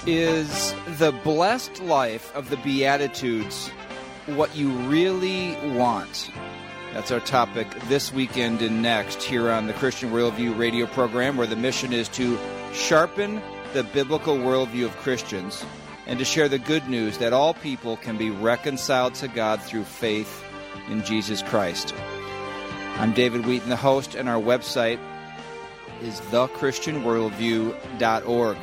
Is the blessed life of the Beatitudes what you really want? That's our topic this weekend and next here on the Christian Worldview radio program, where the mission is to sharpen the biblical worldview of Christians and to share the good news that all people can be reconciled to God through faith in Jesus Christ. I'm David Wheaton, the host, and our website is thechristianworldview.org.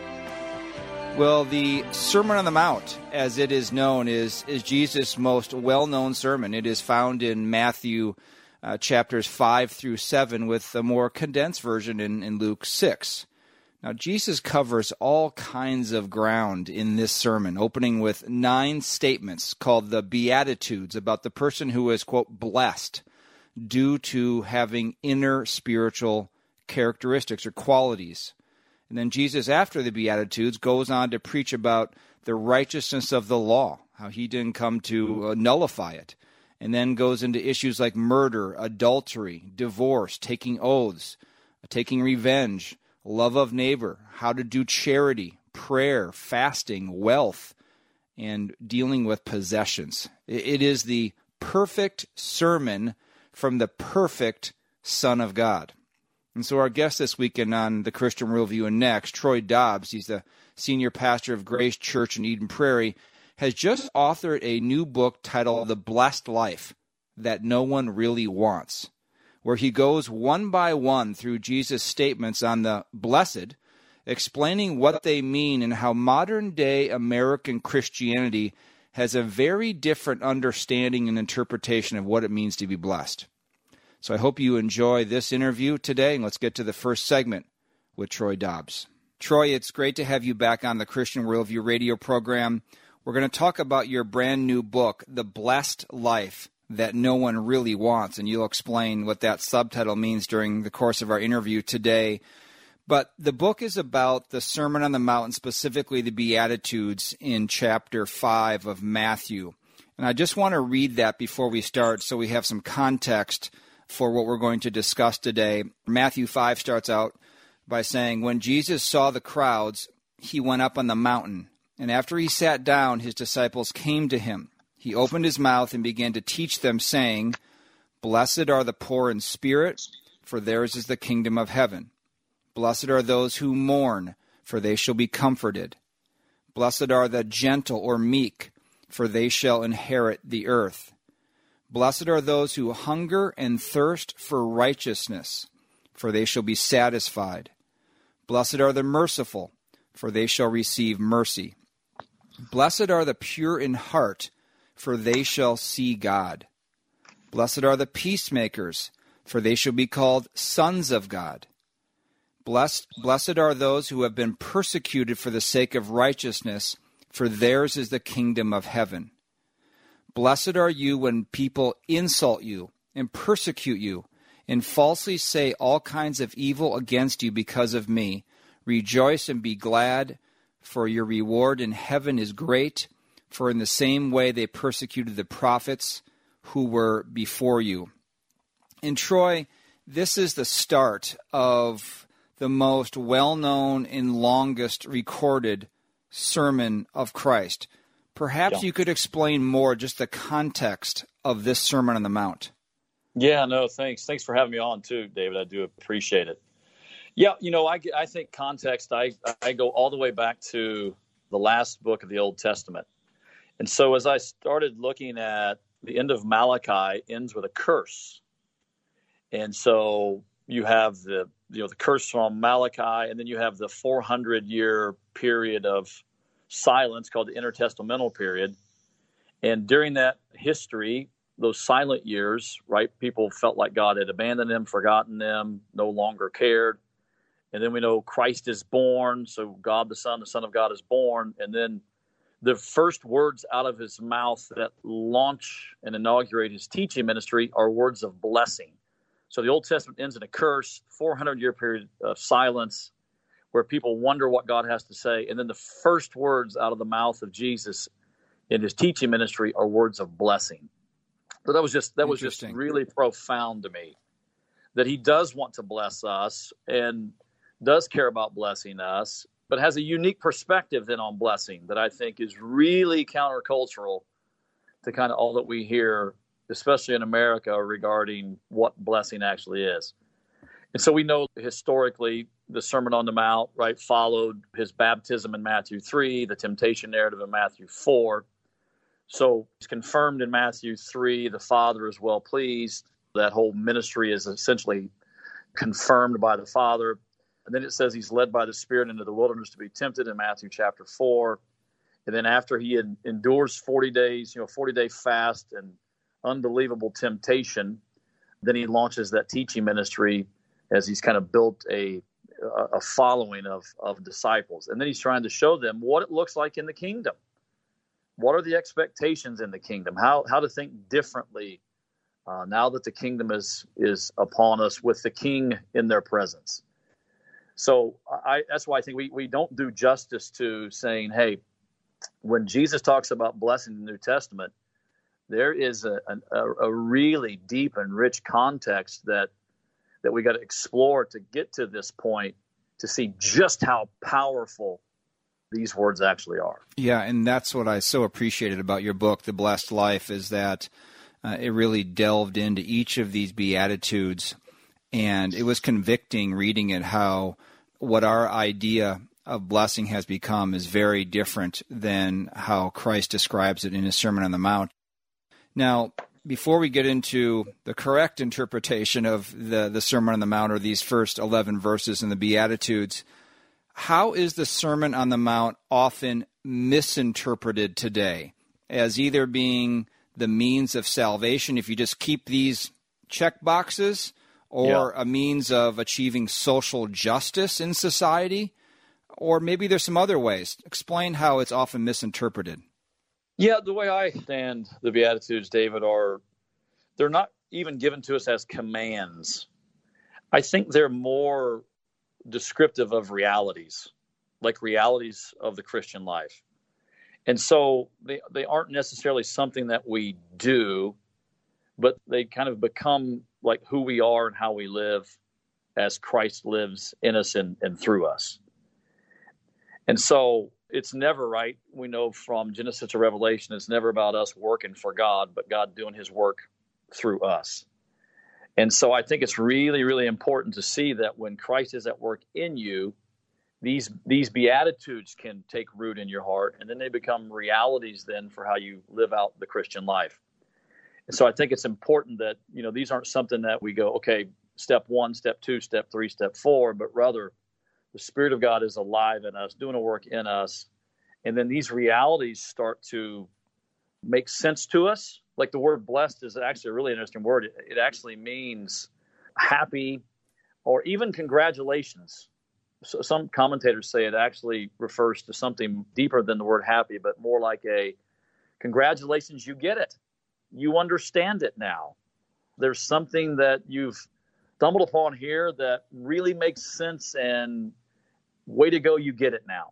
Well, the Sermon on the Mount, as it is known, is Jesus' most well-known sermon. It is found in Matthew chapters 5 through 7, with a more condensed version in Luke 6. Now, Jesus covers all kinds of ground in this sermon, opening with 9 statements called the Beatitudes about the person who is, quote, blessed due to having inner spiritual characteristics or qualities. And then Jesus, after the Beatitudes, goes on to preach about the righteousness of the law, how he didn't come to nullify it, and then goes into issues like murder, adultery, divorce, taking oaths, taking revenge, love of neighbor, how to do charity, prayer, fasting, wealth, and dealing with possessions. It is the perfect sermon from the perfect Son of God. And so our guest this weekend on the Christian Worldview and Next, Troy Dobbs, he's the senior pastor of Grace Church in Eden Prairie, has just authored a new book titled The Blessed Life That No One Really Wants, where he goes one by one through Jesus' statements on the blessed, explaining what they mean and how modern-day American Christianity has a very different understanding and interpretation of what it means to be blessed. So I hope you enjoy this interview today, and let's get to the first segment with Troy Dobbs. Troy, it's great to have you back on the Christian Worldview radio program. We're going to talk about your brand new book, The Blessed Life That No One Really Wants, and you'll explain what that subtitle means during the course of our interview today. But the book is about the Sermon on the Mount, and specifically the Beatitudes in chapter 5 of Matthew. And I just want to read that before we start so we have some context for what we're going to discuss today. Matthew 5 starts out by saying, "When Jesus saw the crowds, he went up on the mountain, and after he sat down, his disciples came to him. He opened his mouth and began to teach them, saying, 'Blessed are the poor in spirit, for theirs is the kingdom of heaven. Blessed are those who mourn, for they shall be comforted. Blessed are the gentle or meek, for they shall inherit the earth. Blessed are those who hunger and thirst for righteousness, for they shall be satisfied. Blessed are the merciful, for they shall receive mercy. Blessed are the pure in heart, for they shall see God. Blessed are the peacemakers, for they shall be called sons of God. Blessed are those who have been persecuted for the sake of righteousness, for theirs is the kingdom of heaven. Blessed are you when people insult you and persecute you and falsely say all kinds of evil against you because of me. Rejoice and be glad, for your reward in heaven is great, for in the same way they persecuted the prophets who were before you.'" And Troy, this is the start of the most well-known and longest recorded sermon of Christ. Perhaps you could explain more just the context of this Sermon on the Mount. Yeah, no, thanks. Thanks for having me on too, David. I do appreciate it. Yeah, I think context, I go all the way back to the last book of the Old Testament. And so as I started looking at the end of Malachi ends with a curse. And so you have the curse from Malachi, and then you have the 400-year period of silence called the intertestamental period. And during that history, those silent years, right, people felt like God had abandoned them, forgotten them, no longer cared. And then we know Christ is born, so God the Son of God is born. And then the first words out of his mouth that launch and inaugurate his teaching ministry are words of blessing. So the Old Testament ends in a curse, 400-year period of silence, where people wonder what God has to say. And then the first words out of the mouth of Jesus in his teaching ministry are words of blessing. So that was just really profound to me, that he does want to bless us and does care about blessing us. but has a unique perspective then on blessing that I think is really countercultural to kind of all that we hear, especially in America, regarding what blessing actually is. And so we know historically the Sermon on the Mount, right, followed his baptism in Matthew 3, the temptation narrative in Matthew 4. So it's confirmed in Matthew 3, the Father is well pleased. That whole ministry is essentially confirmed by the Father. And then it says he's led by the Spirit into the wilderness to be tempted in Matthew chapter 4. And then after he endures 40 days, 40-day fast and unbelievable temptation, then he launches that teaching ministry as he's kind of built a following of disciples. And then he's trying to show them what it looks like in the kingdom. What are the expectations in the kingdom? How to think differently now that the kingdom is upon us with the king in their presence. So that's why I think we don't do justice to saying, hey, when Jesus talks about blessing in the New Testament, there is a really deep and rich context that we got to explore to get to this point to see just how powerful these words actually are. Yeah, and that's what I so appreciated about your book, The Blessed Life, is that it really delved into each of these Beatitudes, and it was convicting reading it how what our idea of blessing has become is very different than how Christ describes it in his Sermon on the Mount. Now, before we get into the correct interpretation of the Sermon on the Mount or these first 11 verses in the Beatitudes, how is the Sermon on the Mount often misinterpreted today as either being the means of salvation if you just keep these check boxes, or a means of achieving social justice in society, or maybe there's some other ways? Explain how it's often misinterpreted. Yeah, the way I understand the Beatitudes, David, they're not even given to us as commands. I think they're more descriptive of realities, like realities of the Christian life. And so they aren't necessarily something that we do, but they kind of become like who we are and how we live as Christ lives in us and through us. And so it's never right. We know from Genesis to Revelation, it's never about us working for God, but God doing his work through us. And so I think it's really, really important to see that when Christ is at work in you, these Beatitudes can take root in your heart, and then they become realities then for how you live out the Christian life. And so I think it's important that, these aren't something that we go, okay, step 1, step 2, step 3, step 4, but rather the Spirit of God is alive in us, doing a work in us. And then these realities start to make sense to us. Like the word blessed is actually a really interesting word. It actually means happy or even congratulations. So some commentators say it actually refers to something deeper than the word happy, but more like a congratulations, you get it. You understand it now. There's something that you've stumbled upon here that really makes sense, and way to go, you get it now.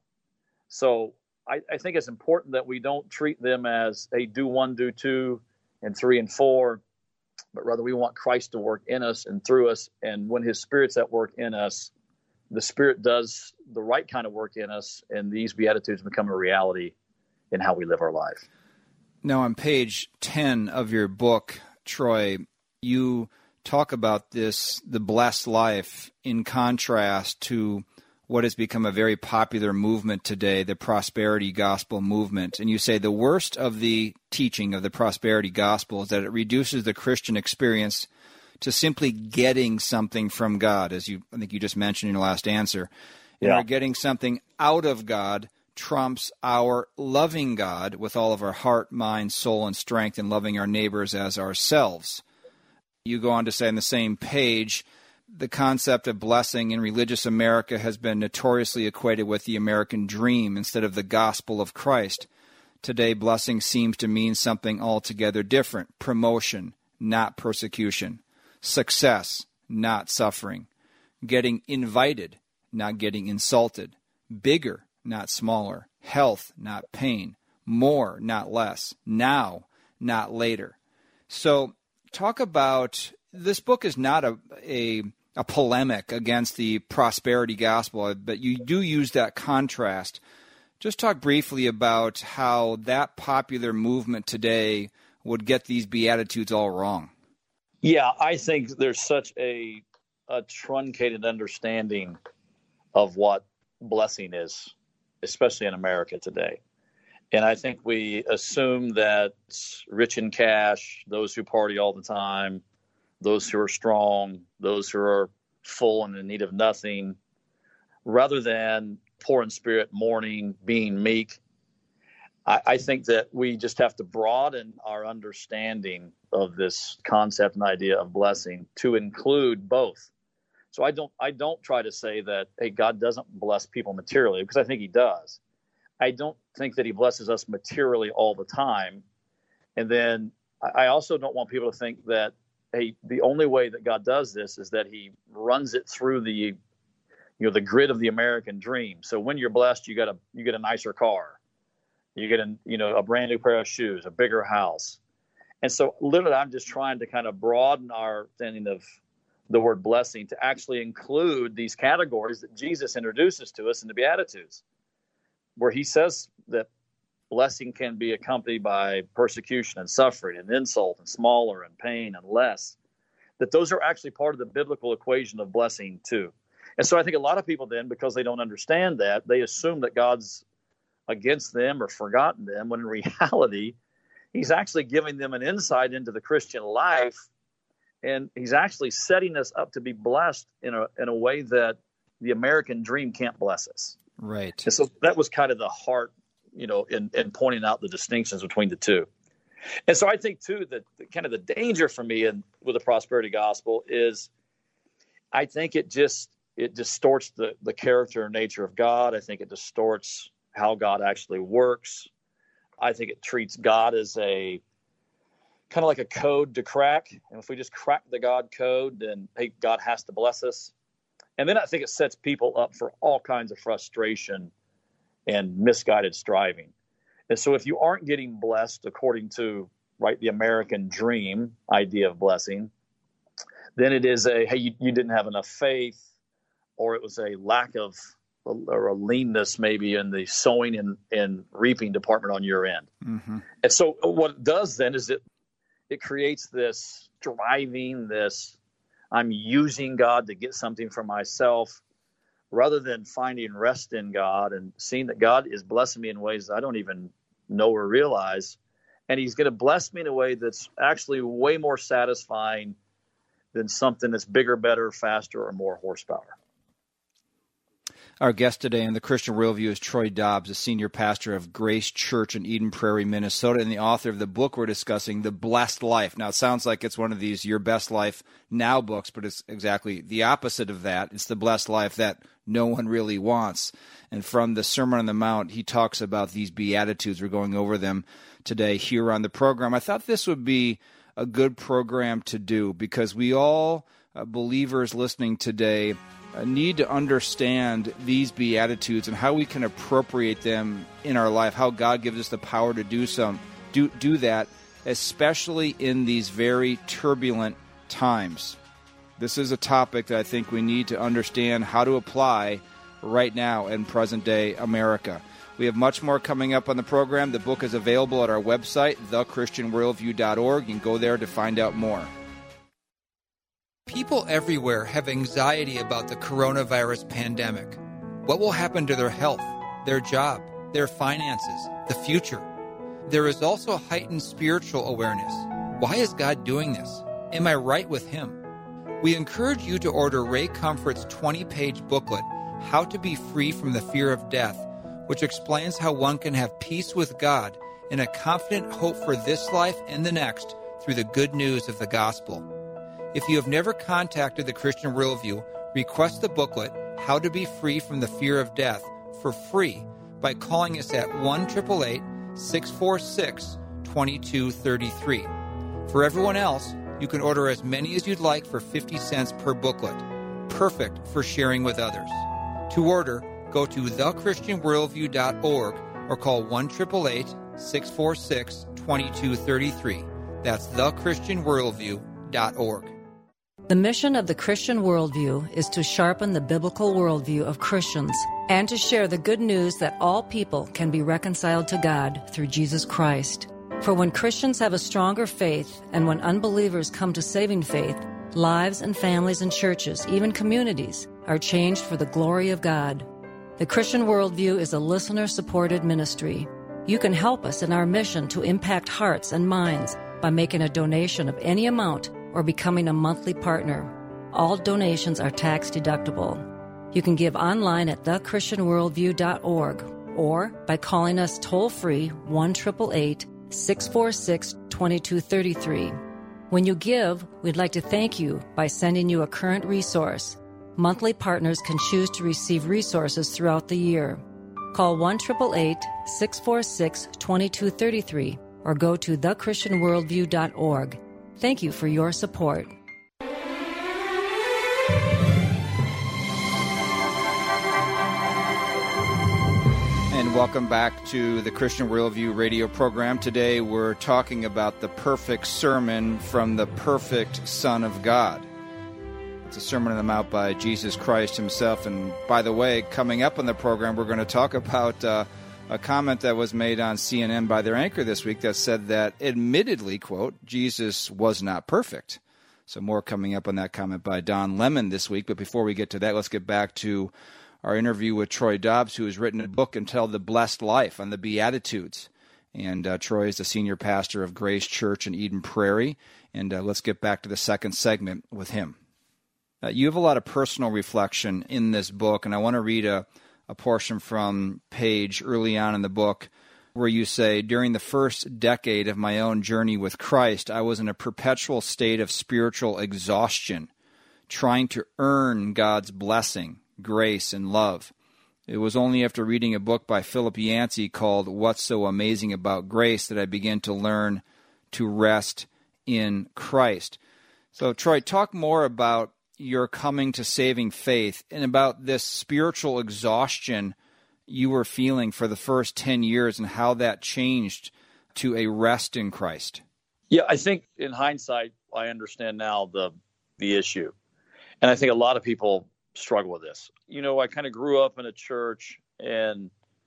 So I think it's important that we don't treat them as a do 1, do 2, and 3 and 4, but rather we want Christ to work in us and through us. And when his Spirit's at work in us, the Spirit does the right kind of work in us, and these Beatitudes become a reality in how we live our life. Now, on page 10 of your book, Troy, you talk about the blessed life in contrast to what has become a very popular movement today, the prosperity gospel movement. And you say the worst of the teaching of the prosperity gospel is that it reduces the Christian experience to simply getting something from God, as I think you just mentioned in your last answer. And our getting something out of God trumps our loving God with all of our heart, mind, soul, and strength, and loving our neighbors as ourselves. You go on to say on the same page, the concept of blessing in religious America has been notoriously equated with the American dream instead of the gospel of Christ. Today, blessing seems to mean something altogether different: promotion, not persecution; success, not suffering; getting invited, not getting insulted; bigger, not smaller; health, not pain; more, not less; now, not later. So talk about, this book is not a a polemic against the prosperity gospel, but you do use that contrast. Just talk briefly about how that popular movement today would get these Beatitudes all wrong. Yeah, I think there's such a truncated understanding of what blessing is, especially in America today. And I think we assume that rich in cash, those who party all the time, those who are strong, those who are full and in need of nothing, rather than poor in spirit, mourning, being meek. I think that we just have to broaden our understanding of this concept and idea of blessing to include both. So I don't try to say that, hey, God doesn't bless people materially, because I think he does. I don't think that he blesses us materially all the time. And then I also don't want people to think that, hey, the only way that God does this is that he runs it through the grid of the American dream. So when you're blessed, you get a nicer car, you get a brand new pair of shoes, a bigger house. And so literally, I'm just trying to kind of broaden our understanding of the word blessing to actually include these categories that Jesus introduces to us in the Beatitudes, where he says that blessing can be accompanied by persecution and suffering and insult and smaller and pain and less, that those are actually part of the biblical equation of blessing too. And so I think a lot of people then, because they don't understand that, they assume that God's against them or forgotten them, when in reality, he's actually giving them an insight into the Christian life, and he's actually setting us up to be blessed in a way that the American dream can't bless us. Right. And so that was kind of the heart, in pointing out the distinctions between the two. And so I think too that kind of the danger for me with the prosperity gospel is, I think it distorts the character and nature of God. I think it distorts how God actually works. I think it treats God as a kind of like a code to crack. And if we just crack the God code, then hey, God has to bless us. And then I think it sets people up for all kinds of frustration and misguided striving. And so if you aren't getting blessed according to, right, the American dream idea of blessing, then it is hey, you didn't have enough faith, or it was a lack of, or a leanness maybe in the sowing and reaping department on your end. Mm-hmm. And so what it does then is it creates this striving, I'm using God to get something for myself, rather than finding rest in God and seeing that God is blessing me in ways I don't even know or realize. And he's going to bless me in a way that's actually way more satisfying than something that's bigger, better, faster, or more horsepower. Our guest today in the Christian Worldview is Troy Dobbs, a senior pastor of Grace Church in Eden Prairie, Minnesota, and the author of the book we're discussing, The Blessed Life. Now, it sounds like it's one of these Your Best Life Now books, but it's exactly the opposite of that. It's the blessed life that no one really wants. And from the Sermon on the Mount, he talks about these Beatitudes. We're going over them today here on the program. I thought this would be a good program to do, because we all, believers listening today, need to understand these Beatitudes and how we can appropriate them in our life, how God gives us the power to do that, especially in these very turbulent times. This is a topic that I think we need to understand how to apply right now in present-day America. We have much more coming up on the program. The book is available at our website, thechristianworldview.org. You can go there to find out more. People everywhere have anxiety about the coronavirus pandemic. What will happen to their health, their job, their finances, the future? There is also heightened spiritual awareness. Why is God doing this? Am I right with Him? We encourage you to order Ray Comfort's 20-page booklet, How to Be Free from the Fear of Death, which explains how one can have peace with God and a confident hope for this life and the next through the good news of the gospel. If you have never contacted the Christian Worldview, request the booklet, How to Be Free from the Fear of Death, for free by calling us at 1-888-646-2233. For everyone else, you can order as many as you'd like for 50 cents per booklet. Perfect for sharing with others. To order, go to thechristianworldview.org or call 1-888-646-2233. That's thechristianworldview.org. The mission of the Christian Worldview is to sharpen the biblical worldview of Christians and to share the good news that all people can be reconciled to God through Jesus Christ. For when Christians have a stronger faith and when unbelievers come to saving faith, lives and families and churches, even communities, are changed for the glory of God. The Christian Worldview is a listener-supported ministry. You can help us in our mission to impact hearts and minds by making a donation of any amount or becoming a monthly partner. All donations are tax deductible. You can give online at thechristianworldview.org or by calling us toll-free 1-888-646-2233. When you give, we'd like to thank you by sending you a current resource. Monthly partners can choose to receive resources throughout the year. Call 1-888-646-2233 or go to thechristianworldview.org. Thank you for your support. And welcome back to the Christian Worldview radio program. Today we're talking about the perfect sermon from the perfect Son of God. It's a Sermon on the Mount by Jesus Christ himself. And by the way, coming up on the program, we're going to talk about a comment that was made on CNN by their anchor this week that said that, admittedly, quote, Jesus was not perfect. So more coming up on that comment by Don Lemon this week. But before we get to that, let's get back to our interview with Troy Dobbs, who has written a book entitled The Blessed Life on the Beatitudes. And Troy is the senior pastor of Grace Church in Eden Prairie. And let's get back to the second segment with him. You have a lot of personal reflection in this book, and I want to read a portion from page early on in the book where you say, during the first decade of my own journey with Christ, I was in a perpetual state of spiritual exhaustion, trying to earn God's blessing, grace, and love. It was only after reading a book by Philip Yancey called What's So Amazing About Grace that I began to learn to rest in Christ. So, Troy, talk more about your coming to saving faith and about this spiritual exhaustion you were feeling for the first 10 years and how that changed to a rest in Christ. Yeah, I think in hindsight, I understand now the issue. And I think a lot of people struggle with this. You know, I kind of grew up in a church and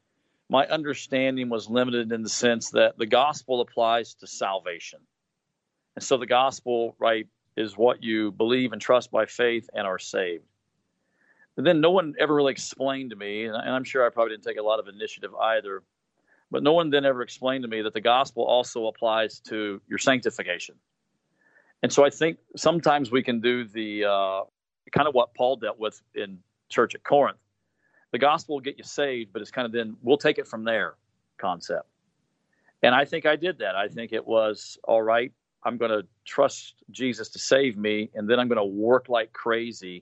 my understanding was limited in the sense that the gospel applies to salvation. And so the gospel, right, is what you believe and trust by faith and are saved. But then no one ever really explained to me, and I'm sure I probably didn't take a lot of initiative either, but no one then ever explained to me that the gospel also applies to your sanctification. And so I think sometimes we can do the kind of what Paul dealt with in church at Corinth. The gospel will get you saved, but it's kind of then we'll take it from there concept. And I think I did that. I think it was, all right, I'm going to trust Jesus to save me, and then I'm going to work like crazy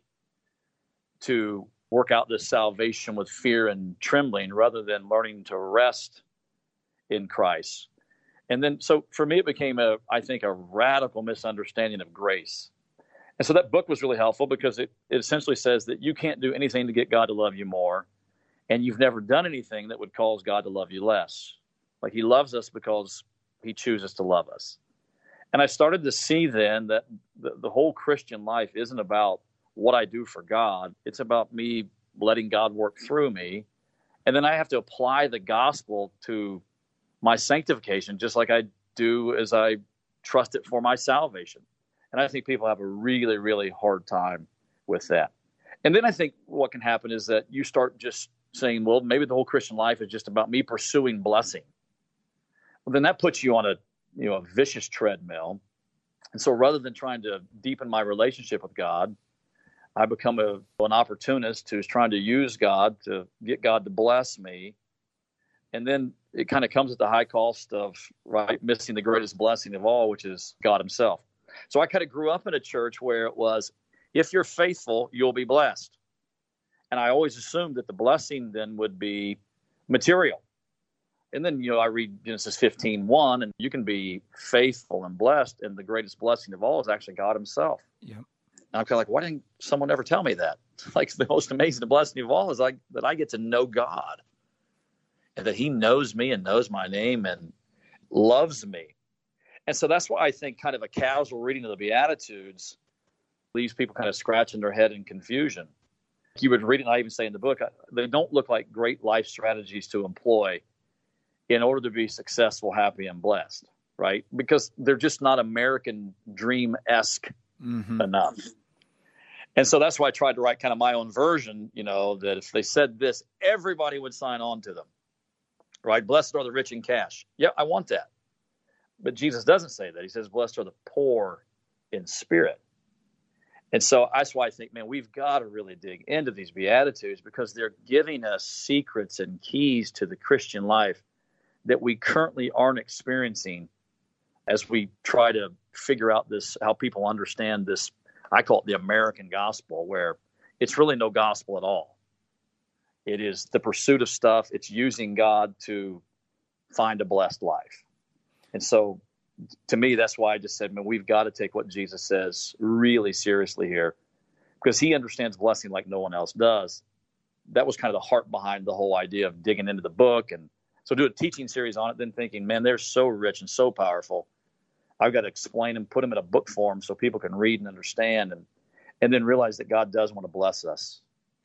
to work out this salvation with fear and trembling rather than learning to rest in Christ. And then, so for me, it became, I think, a radical misunderstanding of grace. And so that book was really helpful because it essentially says that you can't do anything to get God to love you more, and you've never done anything that would cause God to love you less. Like he loves us because he chooses to love us. And I started to see then that the whole Christian life isn't about what I do for God. It's about me letting God work through me. And then I have to apply the gospel to my sanctification, just like I do as I trust it for my salvation. And I think people have a really, really hard time with that. And then I think what can happen is that you start just saying, well, maybe the whole Christian life is just about me pursuing blessing. Well, then that puts you on a vicious treadmill. And so rather than trying to deepen my relationship with God, I become an opportunist who's trying to use God to get God to bless me. And then it kind of comes at the high cost of, right, missing the greatest blessing of all, which is God himself. So I kind of grew up in a church where it was, if you're faithful, you'll be blessed. And I always assumed that the blessing then would be material. And then, I read Genesis 15:1, and you can be faithful and blessed, and the greatest blessing of all is actually God himself. Yep. And I'm kind of like, why didn't someone ever tell me that? Like, the most amazing blessing of all is like that I get to know God, and that he knows me and knows my name and loves me. And so that's why I think kind of a casual reading of the Beatitudes leaves people kind of scratching their head in confusion. You would read it, and I even say in the book, they don't look like great life strategies to employ in order to be successful, happy, and blessed, right? Because they're just not American dream-esque enough. And so that's why I tried to write kind of my own version, that if they said this, everybody would sign on to them, right? Blessed are the rich in cash. Yeah, I want that. But Jesus doesn't say that. He says, blessed are the poor in spirit. And so that's why I think, man, we've got to really dig into these Beatitudes, because they're giving us secrets and keys to the Christian life that we currently aren't experiencing as we try to figure out this, how people understand this. I call it the American gospel, where it's really no gospel at all. It is the pursuit of stuff. It's using God to find a blessed life. And so to me, that's why I just said, man, we've got to take what Jesus says really seriously here, because he understands blessing like no one else does. That was kind of the heart behind the whole idea of digging into the book. And so do a teaching series on it, then thinking, man, they're so rich and so powerful. I've got to explain them, put them in a book form so people can read and understand, and then realize that God does want to bless us.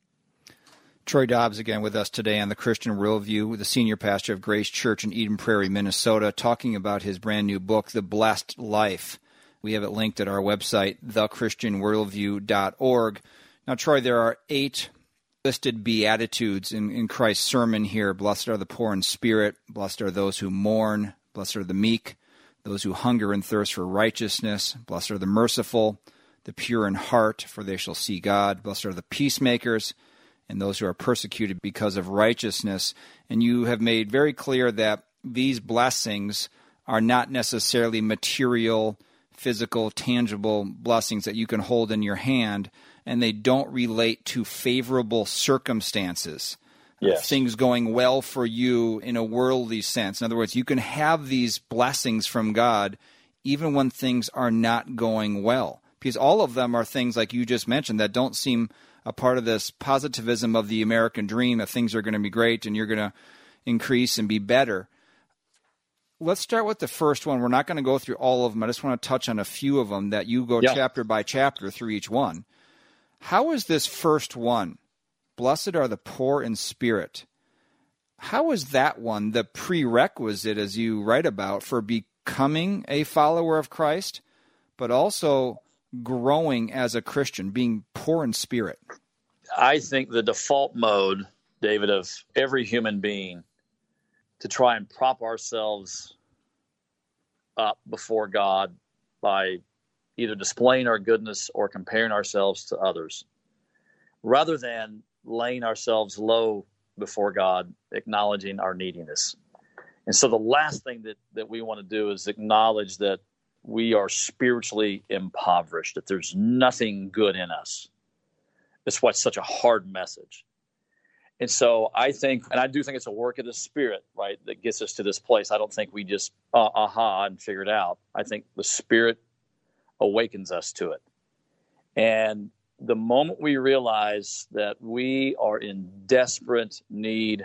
Troy Dobbs again with us today on the Christian Worldview, the senior pastor of Grace Church in Eden Prairie, Minnesota, talking about his brand new book, The Blessed Life. We have it linked at our website, thechristianworldview.org. Now, Troy, there are 8 listed Beatitudes in Christ's sermon here. Blessed are the poor in spirit. Blessed are those who mourn. Blessed are the meek. Those who hunger and thirst for righteousness. Blessed are the merciful, the pure in heart, for they shall see God. Blessed are the peacemakers, and those who are persecuted because of righteousness. And you have made very clear that these blessings are not necessarily material, physical, tangible blessings that you can hold in your hand, and they don't relate to favorable circumstances. Yes. Things going well for you in a worldly sense. In other words, you can have these blessings from God even when things are not going well, because all of them are things like you just mentioned that don't seem a part of this positivism of the American dream, that things are going to be great and you're going to increase and be better. Let's start with the first one. We're not going to go through all of them. I just want to touch on a few of them that you go chapter by chapter through each one. How is this first one, blessed are the poor in spirit? How is that one the prerequisite, as you write about, for becoming a follower of Christ, but also growing as a Christian, being poor in spirit? I think the default mode, David, of every human being to try and prop ourselves up before God by either displaying our goodness or comparing ourselves to others, rather than laying ourselves low before God, acknowledging our neediness. And so the last thing that we want to do is acknowledge that we are spiritually impoverished, that there's nothing good in us. That's why it's such a hard message. And so I think, and I do think it's a work of the Spirit, right, that gets us to this place. I don't think we just and figure it out. I think the Spirit awakens us to it. And the moment we realize that we are in desperate need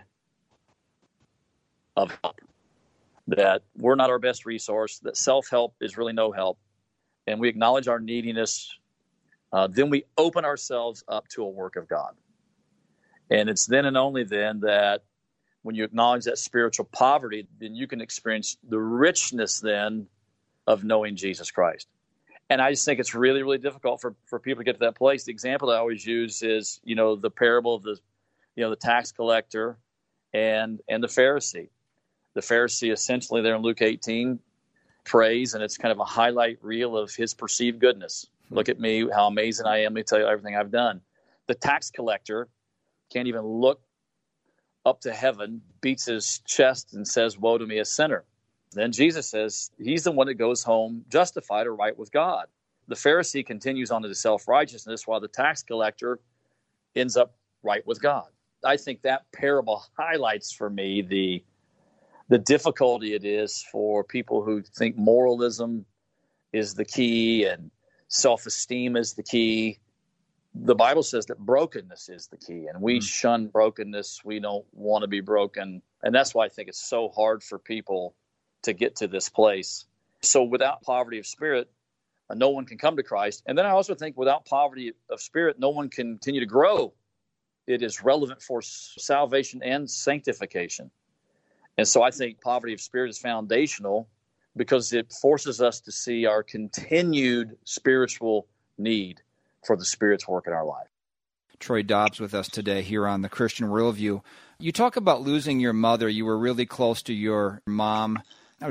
of help, that we're not our best resource, that self-help is really no help, and we acknowledge our neediness, then we open ourselves up to a work of God. And it's then and only then that when you acknowledge that spiritual poverty, then you can experience the richness then of knowing Jesus Christ. And I just think it's really, really difficult for people to get to that place. The example that I always use is, the parable of the tax collector and the Pharisee. The Pharisee essentially there in Luke 18 prays, and it's kind of a highlight reel of his perceived goodness. Look at me, how amazing I am. Let me tell you everything I've done. The tax collector can't even look up to heaven, beats his chest and says, woe to me, a sinner. Then Jesus says he's the one that goes home justified or right with God. The Pharisee continues on to the self-righteousness while the tax collector ends up right with God. I think that parable highlights for me the difficulty it is for people who think moralism is the key and self-esteem is the key. The Bible says that brokenness is the key, and we shun brokenness. We don't want to be broken. And that's why I think it's so hard for people to get to this place. So without poverty of spirit, no one can come to Christ. And then I also think without poverty of spirit, no one can continue to grow. It is relevant for salvation and sanctification. And so I think poverty of spirit is foundational because it forces us to see our continued spiritual need for the Spirit's work in our life. Troy Dobbs with us today here on the Christian Worldview. You talk about losing your mother. You were really close to your mom. I'll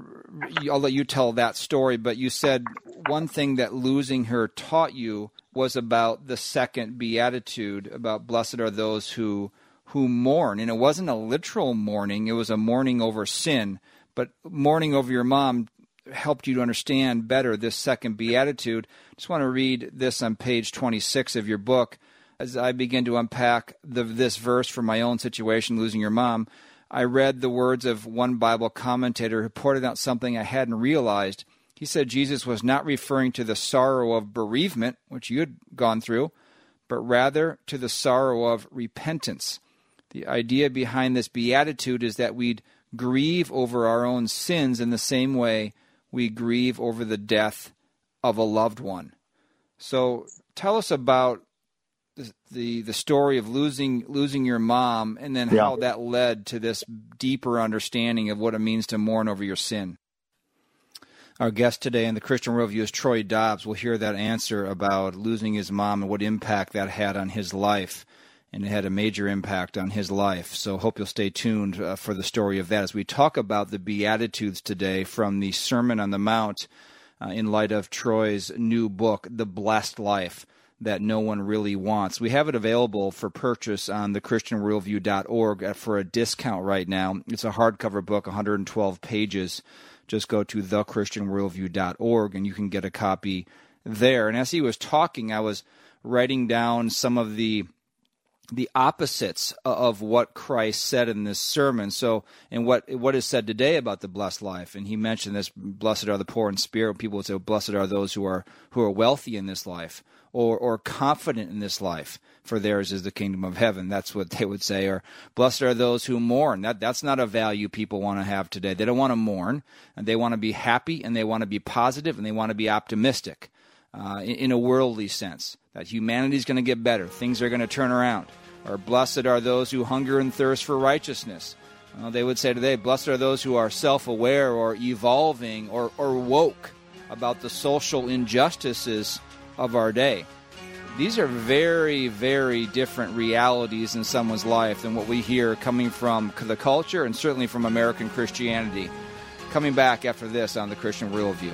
let you tell that story, but you said one thing that losing her taught you was about the second beatitude, about blessed are those who mourn. And it wasn't a literal mourning, it was a mourning over sin. But mourning over your mom helped you to understand better this second beatitude. I just want to read this on page 26 of your book. As I begin to unpack this verse from my own situation, losing your mom, I read the words of one Bible commentator who pointed out something I hadn't realized. He said Jesus was not referring to the sorrow of bereavement, which you had gone through, but rather to the sorrow of repentance. The idea behind this beatitude is that we'd grieve over our own sins in the same way we grieve over the death of a loved one. So tell us about the story of losing your mom, and then how that led to this deeper understanding of what it means to mourn over your sin. Our guest today in the Christian Worldview is Troy Dobbs. We'll hear that answer about losing his mom and what impact that had on his life. And it had a major impact on his life. So hope you'll stay tuned for the story of that as we talk about the Beatitudes today from the Sermon on the Mount in light of Troy's new book, The Blessed Life That No One Really Wants. We have it available for purchase on thechristianworldview.org for a discount right now. It's a hardcover book, 112 pages. Just go to thechristianworldview.org and you can get a copy there. And as he was talking, I was writing down some of the opposites of what Christ said in this sermon. So, and what is said today about the blessed life. And he mentioned this: blessed are the poor in spirit. People would say, well, blessed are those who are wealthy in this life, or confident in this life, for theirs is the kingdom of heaven. That's what they would say. Or blessed are those who mourn. That's not a value people want to have today. They don't want to mourn, and they want to be happy, and they want to be positive, and they want to be optimistic in a worldly sense, that humanity is going to get better, things are going to turn around. Or blessed are those who hunger and thirst for righteousness. They would say today, blessed are those who are self-aware or evolving or woke about the social injustices of our day. These are very, very different realities in someone's life than what we hear coming from the culture and certainly from American Christianity. Coming back after this on the Christian Worldview.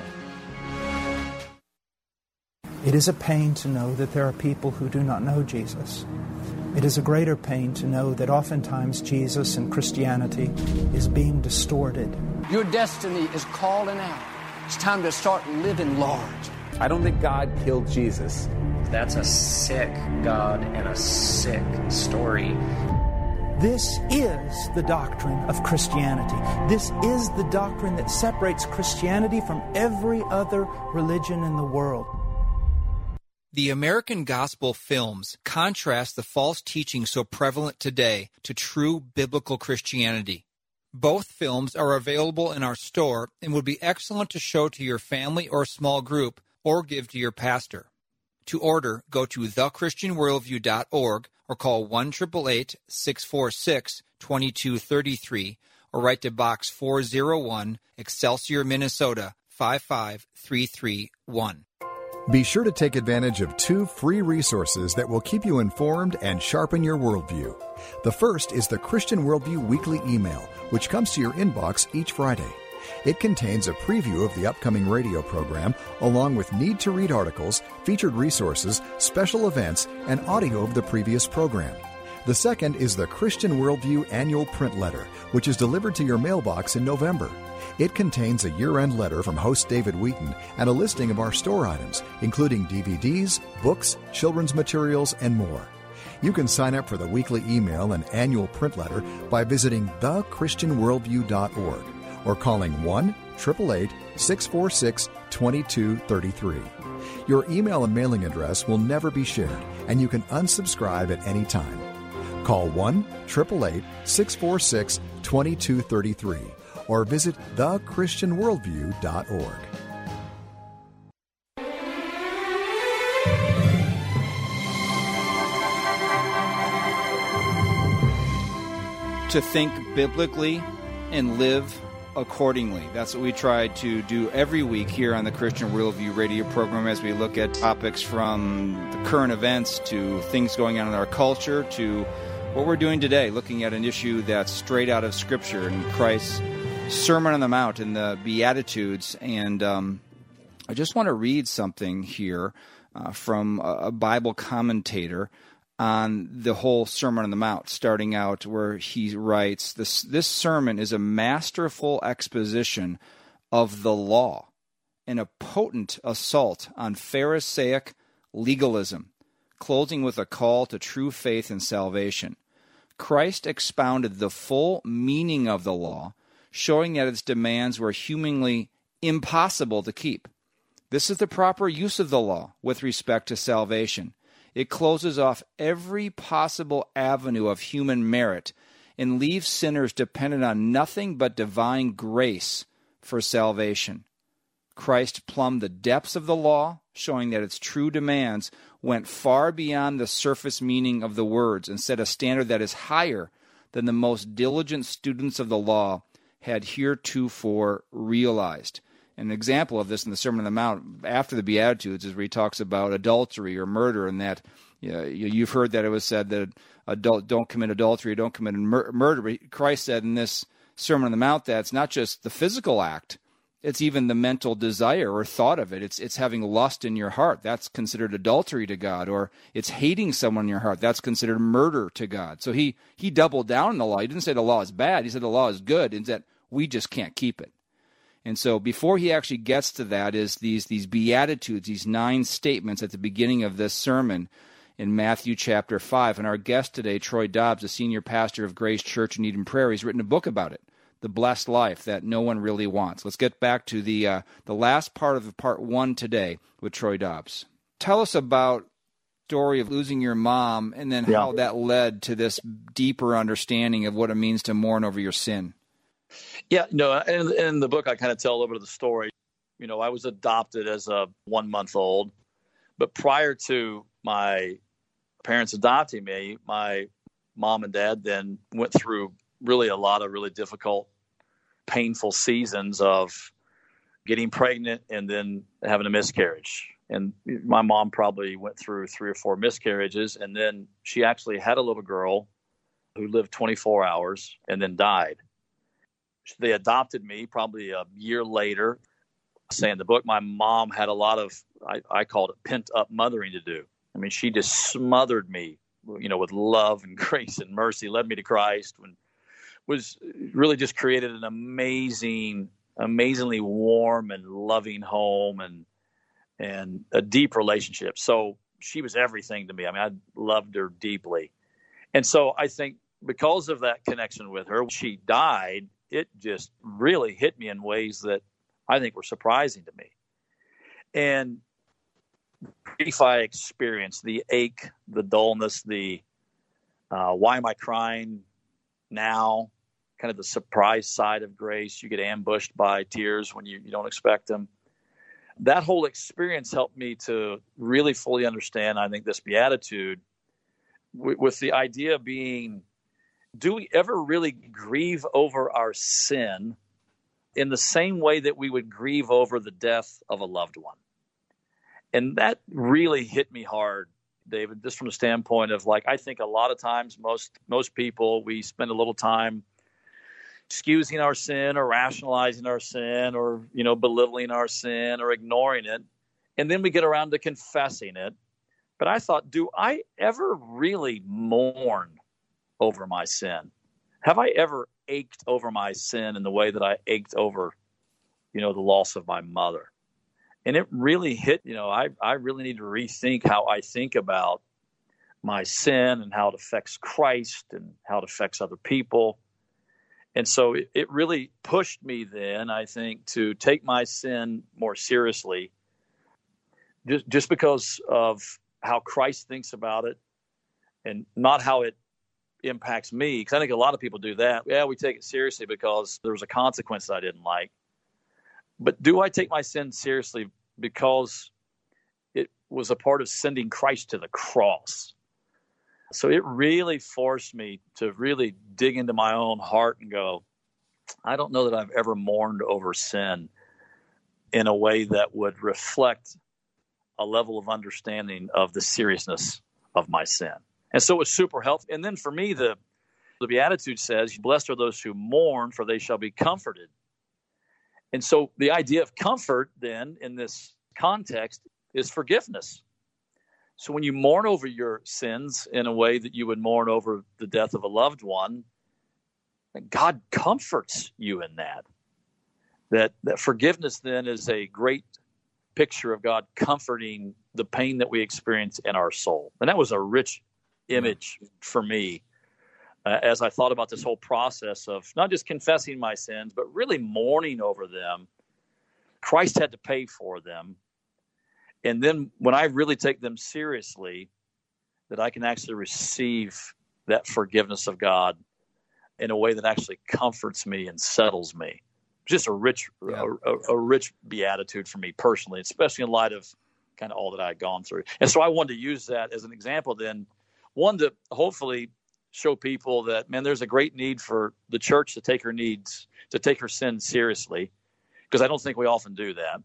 It is a pain to know that there are people who do not know Jesus. It is a greater pain to know that oftentimes Jesus and Christianity is being distorted. Your destiny is calling out. It's time to start living large. I don't think God killed Jesus. That's a sick God and a sick story. This is the doctrine of Christianity. This is the doctrine that separates Christianity from every other religion in the world. The American gospel films contrast the false teaching so prevalent today to true biblical Christianity. Both films are available in our store and would be excellent to show to your family or small group or give to your pastor. To order, go to thechristianworldview.org or call 1-888-646-2233 or write to Box 401, Excelsior, Minnesota 55331. Be sure to take advantage of 2 free resources that will keep you informed and sharpen your worldview. The first is the Christian Worldview Weekly Email, which comes to your inbox each Friday. It contains a preview of the upcoming radio program, along with need-to-read articles, featured resources, special events, and audio of the previous program. The second is the Christian Worldview Annual Print Letter, which is delivered to your mailbox in November. It contains a year-end letter from host David Wheaton and a listing of our store items, including DVDs, books, children's materials, and more. You can sign up for the weekly email and annual print letter by visiting thechristianworldview.org or calling 1-888-646-2233. Your email and mailing address will never be shared, and you can unsubscribe at any time. Call 1-888-646-2233 or visit thechristianworldview.org. to think biblically and live accordingly. That's what we try to do every week here on the Christian Worldview radio program as we look at topics from the current events to things going on in our culture to what we're doing today, looking at an issue that's straight out of Scripture and Christ's Sermon on the Mount and the Beatitudes. And I just want to read something here from a Bible commentator on the whole Sermon on the Mount, starting out where he writes, this sermon is a masterful exposition of the law and a potent assault on Pharisaic legalism, closing with a call to true faith and salvation. Christ expounded the full meaning of the law, showing that its demands were humanly impossible to keep. This is the proper use of the law with respect to salvation. It closes off every possible avenue of human merit and leaves sinners dependent on nothing but divine grace for salvation. Christ plumbed the depths of the law, showing that its true demands went far beyond the surface meaning of the words and set a standard that is higher than the most diligent students of the law had heretofore realized. An example of this in the Sermon on the Mount after the Beatitudes is where he talks about adultery or murder, and that you've heard that it was said that don't commit adultery, don't commit murder. But Christ said in this Sermon on the Mount that it's not just the physical act, it's even the mental desire or thought of it. It's having lust in your heart. That's considered adultery to God. Or it's hating someone in your heart. That's considered murder to God. So he doubled down on the law. He didn't say the law is bad. He said the law is good, and that we just can't keep it. And so before he actually gets to that is these Beatitudes, these 9 statements at the beginning of this sermon in Matthew chapter 5. And our guest today, Troy Dobbs, a senior pastor of Grace Church in Eden Prairie, has written a book about it, The Blessed Life That No One Really Wants. Let's get back to the last part of part 1 today with Troy Dobbs. Tell us about the story of losing your mom and then how that led to this deeper understanding of what it means to mourn over your sin. Yeah, in the book, I kind of tell a little bit of the story. I was adopted as a 1-month-old, but prior to my parents adopting me, my mom and dad then went through really a lot of really difficult, painful seasons of getting pregnant and then having a miscarriage. And my mom probably went through 3 or 4 miscarriages, and then she actually had a little girl who lived 24 hours and then died. They adopted me probably a year later. Say in the book, my mom had a lot of, I called it pent-up mothering to do. I mean, she just smothered me, with love and grace and mercy, led me to Christ, and was really just created an amazingly warm and loving home and a deep relationship. So she was everything to me. I mean, I loved her deeply. And so I think because of that connection with her, she died. It just really hit me in ways that I think were surprising to me. And the grief I experienced, the ache, the dullness, the why am I crying now, kind of the surprise side of grace. You get ambushed by tears when you don't expect them. That whole experience helped me to really fully understand, I think, this beatitude with the idea being, do we ever really grieve over our sin in the same way that we would grieve over the death of a loved one? And that really hit me hard, David, just from the standpoint of, I think a lot of times most people, we spend a little time excusing our sin or rationalizing our sin or, belittling our sin or ignoring it. And then we get around to confessing it. But I thought, do I ever really mourn over my sin? Have I ever ached over my sin in the way that I ached over, the loss of my mother? And it really hit, I really need to rethink how I think about my sin and how it affects Christ and how it affects other people. And so it really pushed me then, I think, to take my sin more seriously, just because of how Christ thinks about it and not how it impacts me. Because I think a lot of people do that. Yeah, we take it seriously because there was a consequence I didn't like. But do I take my sin seriously because it was a part of sending Christ to the cross? So it really forced me to really dig into my own heart and go, I don't know that I've ever mourned over sin in a way that would reflect a level of understanding of the seriousness of my sin. And so it was super helpful. And then for me, the Beatitude says, blessed are those who mourn, for they shall be comforted. And so the idea of comfort then in this context is forgiveness. So when you mourn over your sins in a way that you would mourn over the death of a loved one, God comforts you in that. That forgiveness then is a great picture of God comforting the pain that we experience in our soul. And that was a rich image for me as I thought about this whole process of not just confessing my sins, but really mourning over them. Christ had to pay for them. And then when I really take them seriously, that I can actually receive that forgiveness of God in a way that actually comforts me and settles me. Just a rich beatitude for me personally, especially in light of kind of all that I had gone through. And so I wanted to use that as an example then, one, to hopefully show people that, man, there's a great need for the church to take her sin seriously, because I don't think we often do that.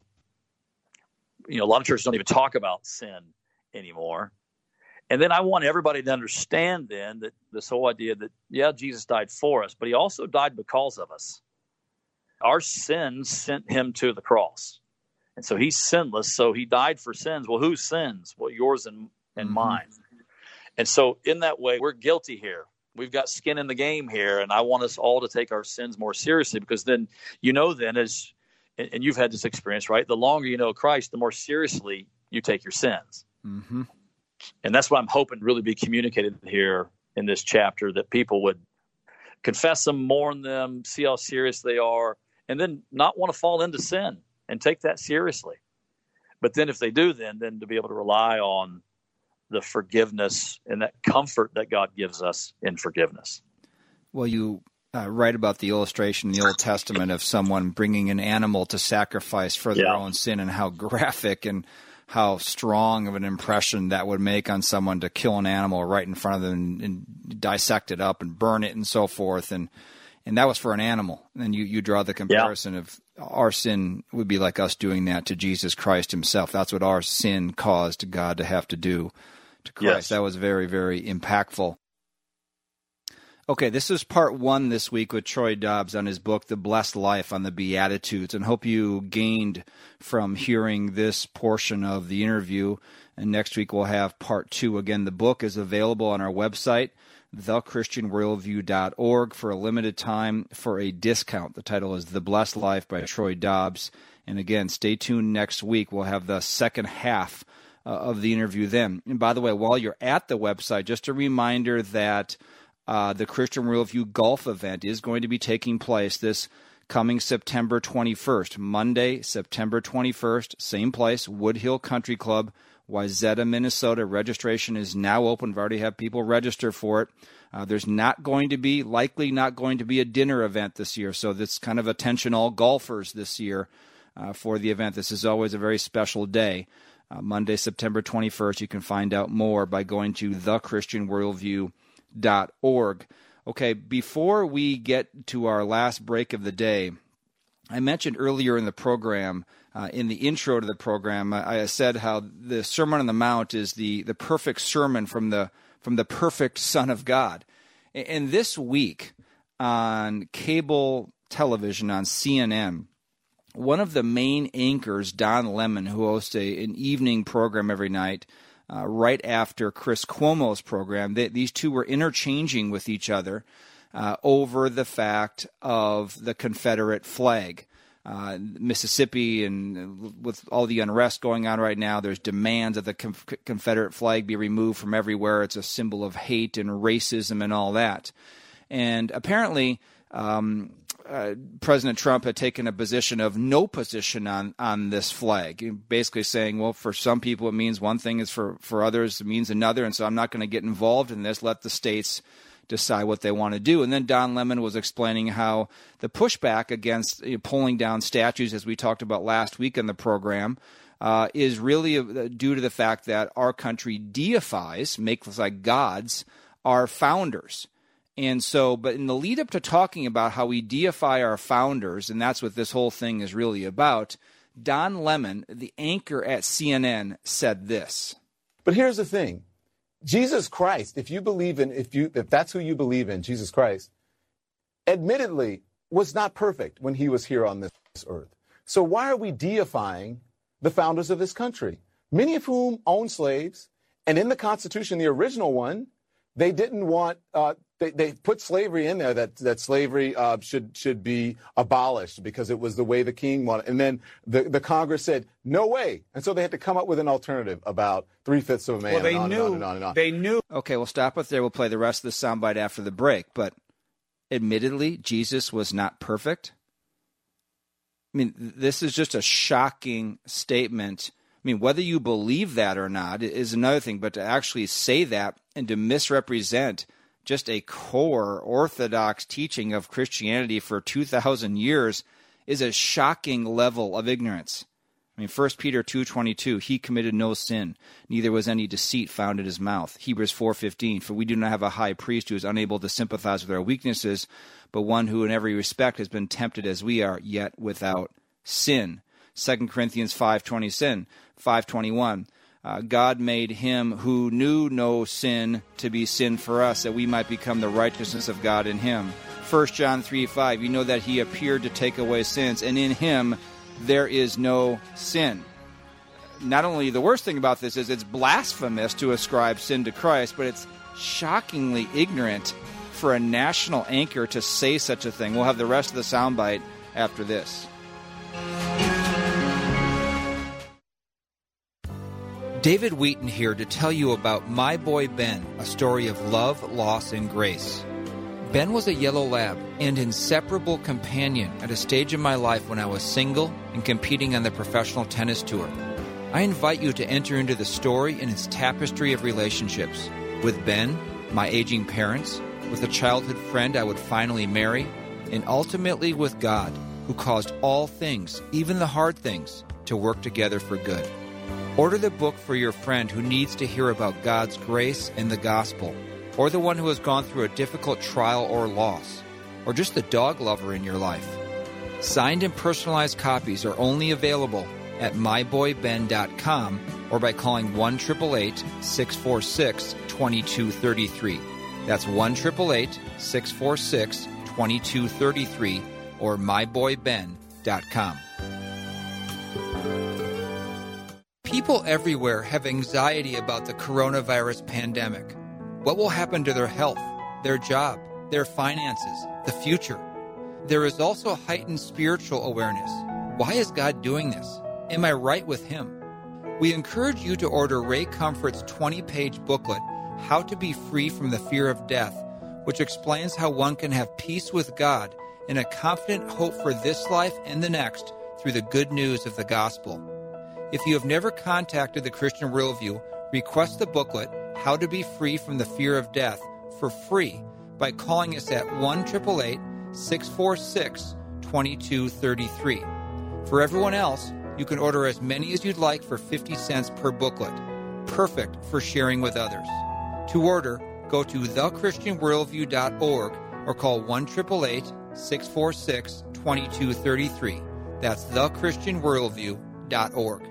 A lot of churches don't even talk about sin anymore. And then I want everybody to understand then that this whole idea that, Jesus died for us, but he also died because of us. Our sins sent him to the cross. And so he's sinless, so he died for sins. Well, whose sins? Well, yours and mine. And so in that way, we're guilty here. We've got skin in the game here, and I want us all to take our sins more seriously, because then, and you've had this experience, right? The longer you know Christ, the more seriously you take your sins. Mm-hmm. And that's what I'm hoping really be communicated here in this chapter, that people would confess them, mourn them, see how serious they are, and then not want to fall into sin and take that seriously. But then if they do, then to be able to rely on the forgiveness and that comfort that God gives us in forgiveness. Well, you write about the illustration in the Old Testament of someone bringing an animal to sacrifice for their own sin, and how graphic and how strong of an impression that would make on someone to kill an animal right in front of them and dissect it up and burn it and so forth. And that was for an animal. And you draw the comparison of our sin would be like us doing that to Jesus Christ himself. That's what our sin caused God to have to do to Christ. Yes. That was very, very impactful. Okay, this is part 1 this week with Troy Dobbs on his book, The Blessed Life, on the Beatitudes, and hope you gained from hearing this portion of the interview. And next week we'll have part 2. Again, the book is available on our website, thechristianworldview.org, for a limited time for a discount. The title is The Blessed Life by Troy Dobbs. And again, stay tuned next week. We'll have the second half of the interview then. And by the way, while you're at the website, just a reminder that the Christian Worldview Golf event is going to be taking place this coming September 21st, Monday, September 21st, same place, Woodhill Country Club, Wayzata, Minnesota. Registration is now open. We've already had people register for it. There's likely not going to be a dinner event this year, so that's kind of attention all golfers this year for the event. This is always a very special day. Monday, September 21st. You can find out more by going to thechristianworldview.org. Okay, before we get to our last break of the day, I mentioned earlier in the program, in the intro to the program, I said how the Sermon on the Mount is the perfect sermon from the perfect Son of God. And this week on cable television, on CNN, one of the main anchors, Don Lemon, who hosts an evening program every night, right after Chris Cuomo's program, these two were interchanging with each other over the fact of the Confederate flag. Mississippi, and with all the unrest going on right now, there's demands that the Confederate flag be removed from everywhere. It's a symbol of hate and racism and all that. And apparently President Trump had taken a position of no position on this flag, basically saying, well, for some people it means one thing, is for others it means another, and so I'm not going to get involved in this. Let the states decide what they want to do. And then Don Lemon was explaining how the pushback against pulling down statues, as we talked about last week in the program, is really due to the fact that our country deifies, makes like gods, our founders. And so, but in the lead up to talking about how we deify our founders, and that's what this whole thing is really about, Don Lemon, the anchor at CNN, said this. But here's the thing. Jesus Christ, if that's who you believe in, Jesus Christ, admittedly was not perfect when he was here on this earth. So why are we deifying the founders of this country, many of whom owned slaves? And in the Constitution, the original one, they didn't want, they put slavery in there, that slavery should be abolished because it was the way the king wanted. And then the Congress said, no way. And so they had to come up with an alternative about 3/5 of a man. Well, they knew. Okay, we'll stop it there. We'll play the rest of the soundbite after the break. But admittedly, Jesus was not perfect. I mean, this is just a shocking statement. I mean, whether you believe that or not is another thing, but to actually say that and to misrepresent just a core orthodox teaching of Christianity for 2,000 years is a shocking level of ignorance. I mean, 1 Peter 2:22, he committed no sin, neither was any deceit found in his mouth. Hebrews 4:15, for we do not have a high priest who is unable to sympathize with our weaknesses, but one who in every respect has been tempted as we are, yet without sin. 2 Corinthians 5:21, God made him who knew no sin to be sin for us, that we might become the righteousness of God in him. 1 John 3:5, you know that he appeared to take away sins, and in him there is no sin. Not only the worst thing about this is it's blasphemous to ascribe sin to Christ, but it's shockingly ignorant for a national anchor to say such a thing. We'll have the rest of the soundbite after this. David Wheaton here to tell you about My Boy Ben, a story of love, loss, and grace. Ben was a yellow lab and inseparable companion at a stage in my life when I was single and competing on the professional tennis tour. I invite you to enter into the story and its tapestry of relationships. With Ben, my aging parents, with a childhood friend I would finally marry, and ultimately with God, who caused all things, even the hard things, to work together for good. Order the book for your friend who needs to hear about God's grace and the gospel, or the one who has gone through a difficult trial or loss, or just the dog lover in your life. Signed and personalized copies are only available at myboyben.com or by calling 1-888-646-2233. That's 1-888-646-2233 or myboyben.com. People everywhere have anxiety about the coronavirus pandemic. What will happen to their health, their job, their finances, the future? There is also heightened spiritual awareness. Why is God doing this? Am I right with Him? We encourage you to order Ray Comfort's 20-page booklet, How to Be Free from the Fear of Death, which explains how one can have peace with God and a confident hope for this life and the next through the good news of the gospel. If you have never contacted the Christian Worldview, request the booklet, How to Be Free from the Fear of Death, for free by calling us at 1-888-646-2233. For everyone else, you can order as many as you'd like for 50 cents per booklet. Perfect for sharing with others. To order, go to thechristianworldview.org or call 1-888-646-2233. That's thechristianworldview.org.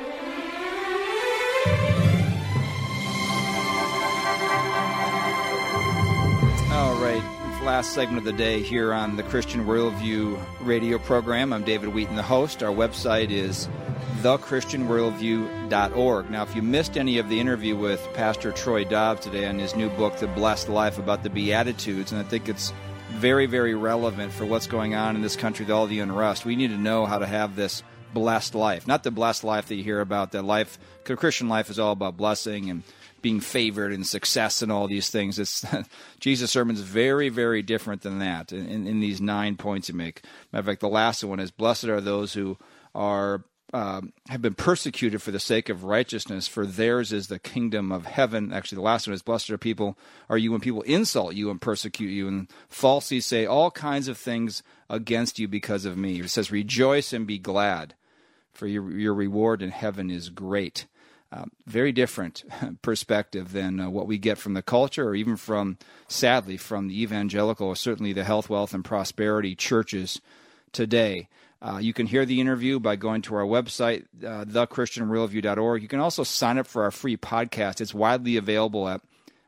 All right, last segment of the day here on the Christian Worldview radio program. I'm David Wheaton, the host. Our website is thechristianworldview.org. Now, if you missed any of the interview with Pastor Troy Dobbs today on his new book, The Blessed Life, about the Beatitudes, and I think it's very, very relevant for what's going on in this country with all the unrest. We need to know how to have this blessed life. Not the blessed life that you hear about, that life, Christian life is all about blessing and being favored and success and all these things. It's Jesus' sermon is very, very different than that in these 9 points you make. Matter of fact, the last one is, blessed are those who are have been persecuted for the sake of righteousness, for theirs is the kingdom of heaven. Actually, the last one is, blessed are you when people insult you and persecute you and falsely say all kinds of things against you because of me. It says, rejoice and be glad, for your reward in heaven is great. Very different perspective than what we get from the culture, or even sadly, from the evangelical, or certainly the health, wealth, and prosperity churches today. You can hear the interview by going to our website, thechristianworldview.org. You can also sign up for our free podcast. It's widely available at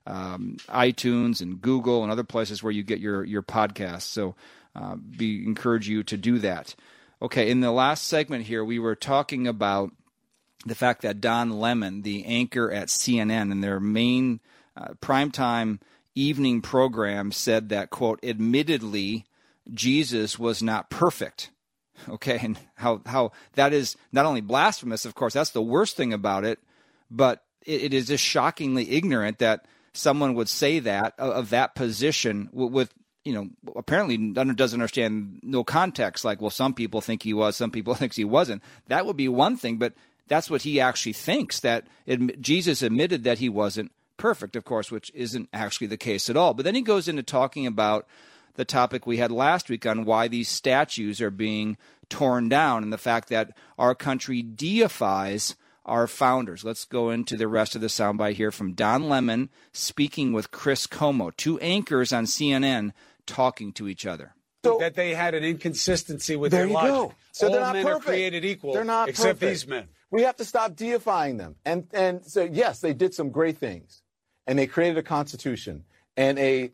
iTunes and Google and other places where you get your podcasts. So encourage you to do that. Okay, in the last segment here, we were talking about the fact that Don Lemon, the anchor at CNN, in their main primetime evening program, said that, quote, admittedly, Jesus was not perfect. Okay, and how that is not only blasphemous, of course, that's the worst thing about it, but it is just shockingly ignorant that someone would say that, of that position, with apparently doesn't understand no context, like, well, some people think he was, some people think he wasn't. That would be one thing, but that's what he actually thinks, that Jesus admitted that he wasn't perfect, of course, which isn't actually the case at all. But then he goes into talking about the topic we had last week on why these statues are being torn down and the fact that our country deifies our founders. Let's go into the rest of the soundbite here from Don Lemon speaking with Chris Como, two anchors on CNN talking to each other. So, that they had an inconsistency with their logic. Go. So all they're not men perfect. Are created equal, they're not except perfect. These men. We have to stop deifying them. And so, yes, they did some great things. And they created a constitution and a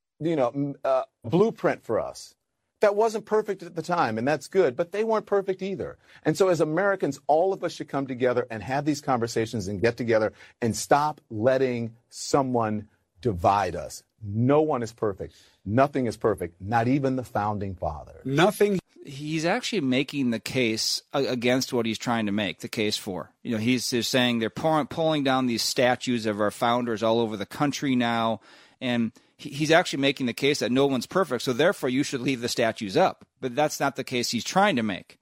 blueprint for us. That wasn't perfect at the time, and that's good, but they weren't perfect either. And so as Americans, all of us should come together and have these conversations and get together and stop letting someone divide us. No one is perfect. Nothing is perfect, not even the founding father. Nothing. He's actually making the case against what he's trying to make the case for. He's saying they're pulling down these statues of our founders all over the country now, and he's actually making the case that no one's perfect, so therefore you should leave the statues up. But that's not the case he's trying to make.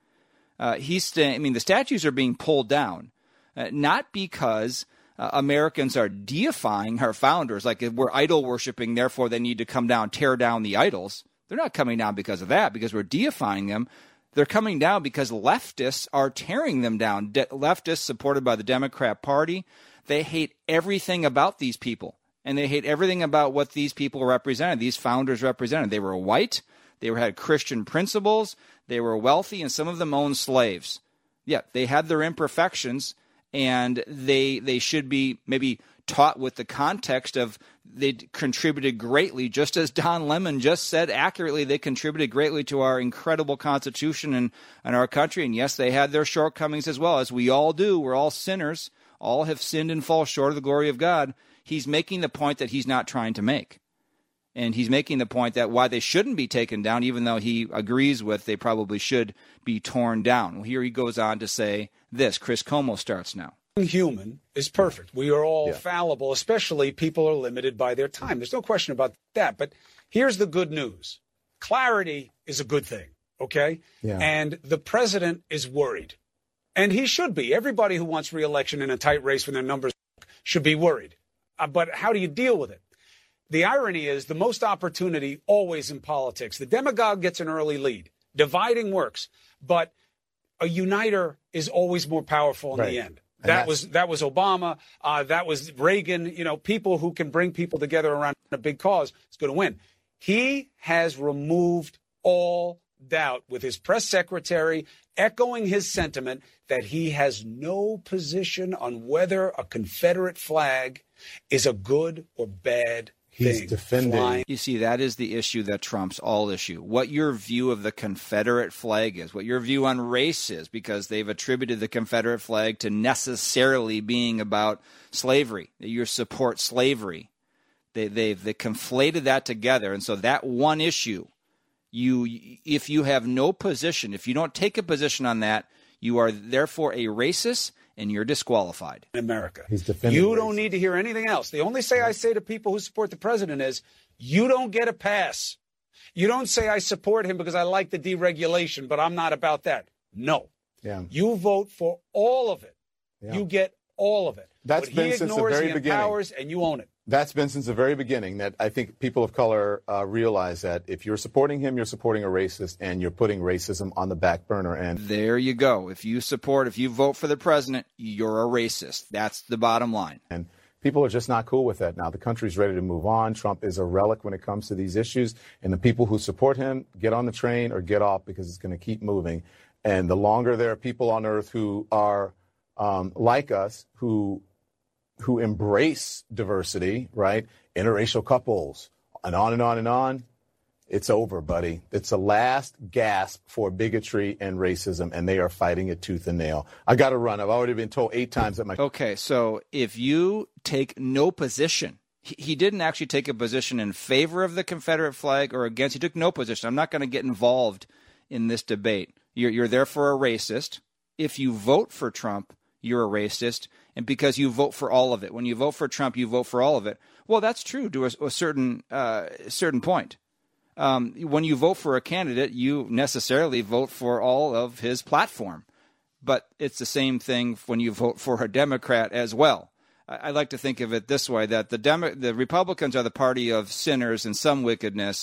The statues are being pulled down, not because Americans are deifying our founders, like we're idol worshiping, therefore they need to come down, tear down the idols. They're not coming down because of that, because we're deifying them. They're coming down because leftists are tearing them down. Leftists supported by the Democrat Party, they hate everything about these people. And they hate everything about what these people represented, these founders represented. They were white, they had Christian principles, they were wealthy, and some of them owned slaves. Yeah, they had their imperfections, and they should be maybe taught with the context of they contributed greatly, just as Don Lemon just said accurately, they contributed greatly to our incredible Constitution and our country. And yes, they had their shortcomings as well, as we all do. We're all sinners. All have sinned and fall short of the glory of God. He's making the point that he's not trying to make. And he's making the point that why they shouldn't be taken down, even though he agrees with they probably should be torn down. Well, here he goes on to say this. Chris Como starts now. Human is perfect. We are all fallible, especially people are limited by their time. There's no question about that. But here's the good news. Clarity is a good thing, okay? Yeah. And the president is worried. And he should be. Everybody who wants re-election in a tight race when their numbers should be worried. But how do you deal with it? The irony is the most opportunity always in politics. The demagogue gets an early lead. Dividing works. But a uniter is always more powerful in the end. That was Obama. That was Reagan. People who can bring people together around a big cause is going to win. He has removed all doubt with his press secretary echoing his sentiment that he has no position on whether a Confederate flag is a good or bad He's defending. You see, that is the issue that trumps all issue. What your view of the Confederate flag is, what your view on race is, because they've attributed the Confederate flag to necessarily being about slavery, that you support slavery. They've conflated that together. And so that one issue, if you have no position, if you don't take a position on that, you are therefore a racist and you're disqualified. In America. He's defending you don't need to hear anything else. The only I say to people who support the president is, you don't get a pass. You don't say I support him because I like the deregulation, but I'm not about that. No. Yeah. You vote for all of it. Yeah. You get all of it. That's but been he since ignores, the very he beginning. empowers, and you own it. That's been since the very beginning, that I think people of color realize that if you're supporting him, you're supporting a racist, and you're putting racism on the back burner. And there you go. If you vote for the president, you're a racist. That's the bottom line. And people are just not cool with that now. The country's ready to move on. Trump is a relic when it comes to these issues. And the people who support him, get on the train or get off, because it's going to keep moving. And the longer there are people on earth who are like us, who embrace diversity, right? Interracial couples, and on and on and on. It's over, buddy. It's the last gasp for bigotry and racism, and they are fighting it tooth and nail. I got to run. I've already been told 8 times that my... Okay, so if you take no position, he didn't actually take a position in favor of the Confederate flag or against. He took no position. I'm not going to get involved in this debate. You're therefore a racist. If you vote for Trump, you're a racist, and because you vote for all of it. When you vote for Trump, you vote for all of it. Well, that's true to a certain point. When you vote for a candidate, you necessarily vote for all of his platform. But it's the same thing when you vote for a Democrat as well. I like to think of it this way, that the Republicans are the party of sinners and some wickedness.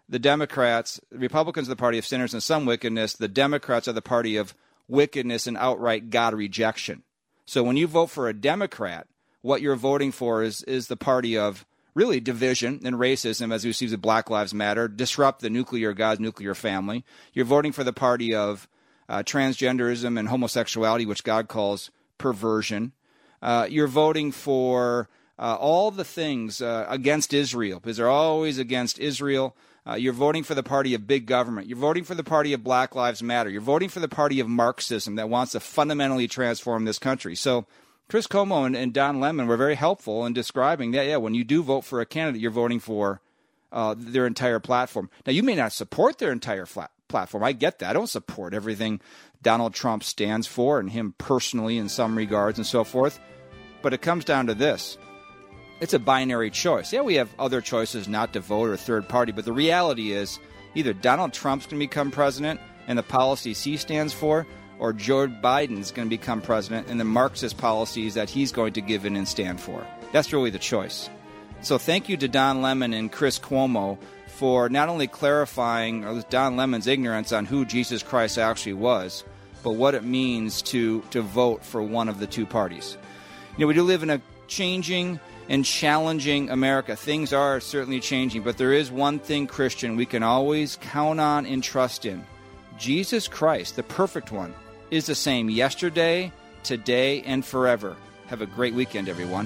The Republicans are the party of sinners and some wickedness. The Democrats are the party of wickedness and outright God rejection. So when you vote for a Democrat, what you're voting for is the party of really division and racism, as we see with Black Lives Matter, disrupt the nuclear God's nuclear family. You're voting for the party of transgenderism and homosexuality, which God calls perversion. You're voting for all the things against Israel, because they're always against Israel. You're voting for the party of big government. You're voting for the party of Black Lives Matter. You're voting for the party of Marxism that wants to fundamentally transform this country. So Chris Cuomo and Don Lemon were very helpful in describing that, when you do vote for a candidate, you're voting for their entire platform. Now, you may not support their entire platform. I get that. I don't support everything Donald Trump stands for and him personally in some regards and so forth. But it comes down to this. It's a binary choice. Yeah, we have other choices not to vote or third party, but the reality is either Donald Trump's going to become president and the policies he stands for, or Joe Biden's going to become president and the Marxist policies that he's going to give in and stand for. That's really the choice. So thank you to Don Lemon and Chris Cuomo for not only clarifying Don Lemon's ignorance on who Jesus Christ actually was, but what it means to vote for one of the two parties. We do live in a changing and challenging America. Things are certainly changing, but there is one thing, Christian, we can always count on and trust in. Jesus Christ, the perfect one, is the same yesterday, today, and forever. Have a great weekend, everyone.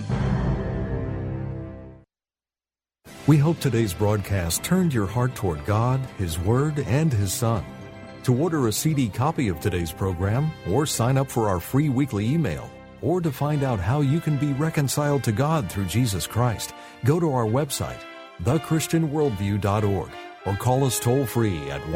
We hope today's broadcast turned your heart toward God, His Word, and His Son. To order a CD copy of today's program, or sign up for our free weekly email, or to find out how you can be reconciled to God through Jesus Christ, go to our website, thechristianworldview.org, or call us toll-free at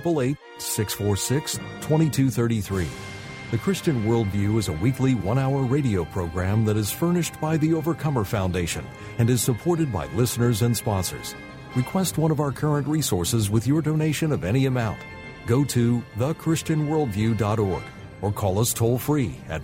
1-888-646-2233. The Christian Worldview is a weekly 1-hour radio program that is furnished by the Overcomer Foundation and is supported by listeners and sponsors. Request one of our current resources with your donation of any amount. Go to thechristianworldview.org. or call us toll-free at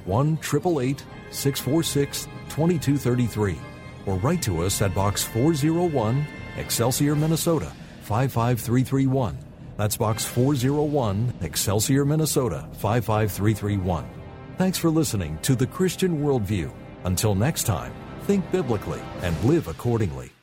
1-888-646-2233, or write to us at Box 401, Excelsior, Minnesota, 55331. That's Box 401, Excelsior, Minnesota, 55331. Thanks for listening to The Christian Worldview. Until next time, think biblically and live accordingly.